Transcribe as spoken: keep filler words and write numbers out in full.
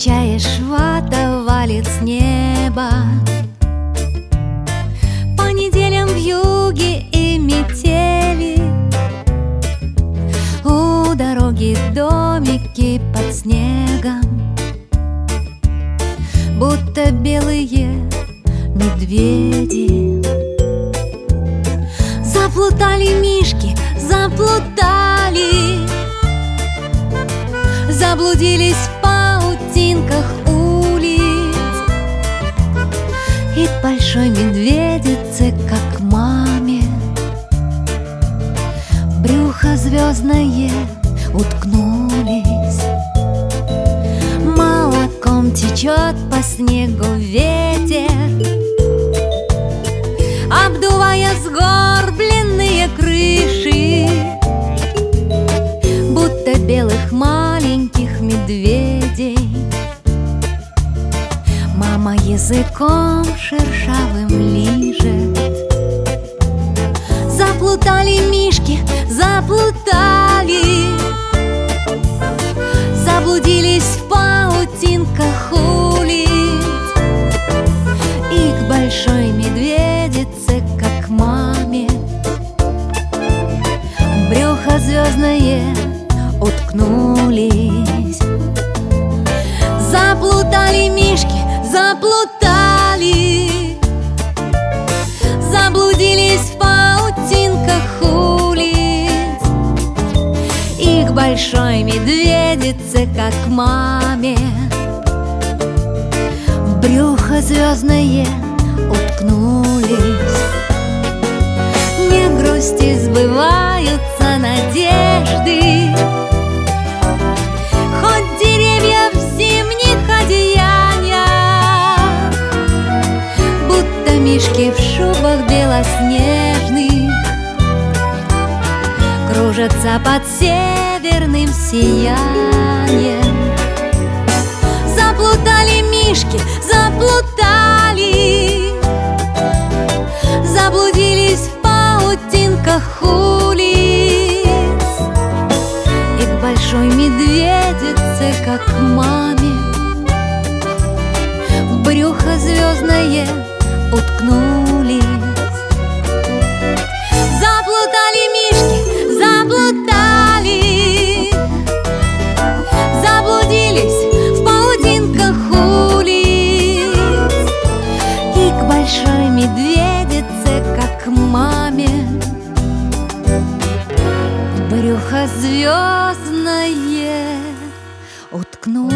Встречаешь, вата валит с неба. По неделям вьюги и метели. У дороги домики под снегом, будто белые медведи. Заплутали мишки, заплутали, заблудились в паутинках улиц. И к большой медведице, как маме, в брюхо звездное уткнулись. Молоком течет по снегу ветер, обдувая сгорбленные крыши, будто белых маленьких медведей. Мама языком шершавым лижет. Заплутали мишки, заплутали, заблудились в паутинках улиц. И к большой медведице, как маме, в брюхо звездное уткнулись. Заплутали мишки, заплутали, заблудились в паутинках улиц. И к большой медведице, как маме, в брюхо звездное уткнулись. Не грусти, сбываются надежды, хоть деревья в зимних одеяниях, будто мишки в шубах белоснежных, кружатся под северным сиянием. Заплутали мишки, заплутали, заблудились в паутинках улиц. И к большой медведице, как маме, в брюхо звездное уткнулись. Заплутали мишки, заплутали, заблудились в паутинках улиц. И к большой медведице, как маме, в брюхо звездное уткнулись.